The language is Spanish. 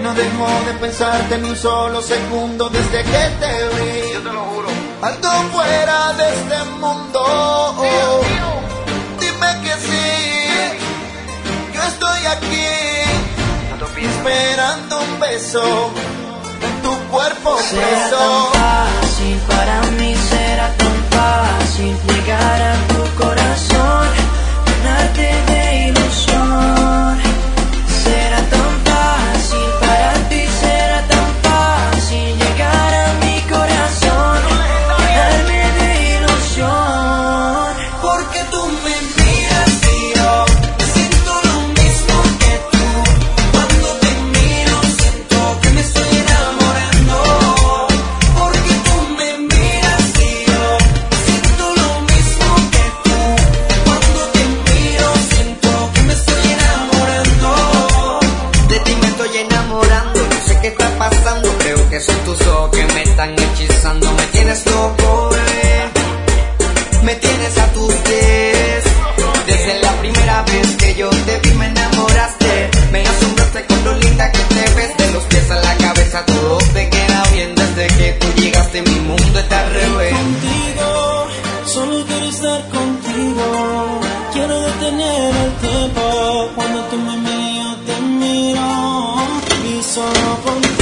No dejo de pensarte ni un solo segundo desde que te vi. Yo te lo juro. Algo fuera de este mundo. Dime que sí. Yo estoy aquí esperando un beso en tu cuerpo preso. Será tan fácil para mí, será tan fácil llegar a tu corazón, llenarte de ilusión. Será tan fácil para ti, será tan fácil llegar a mi corazón, llenarme de ilusión. Porque tú me miras y yo siento lo mismo que tú. Cuando te miro siento que me estoy enamorando. Porque tú me miras y yo siento lo mismo que tú. Cuando te miro siento que me estoy enamorando. De ti me estoy enamorando, no sé qué está pasando. Creo que son tus ojos que me están hechizando. Me tienes loco, bebé, me tienes a tus pies. Desde la primera vez que yo te vi me enamoraste. Me asombraste con lo linda que te ves. De los pies a la cabeza todo te queda bien. Desde que tú llegaste mi mundo está al revés. Contigo, solo quiero estar contigo. Quiero detener el tiempo. Cuando tú me miras, te miro. Y solo contigo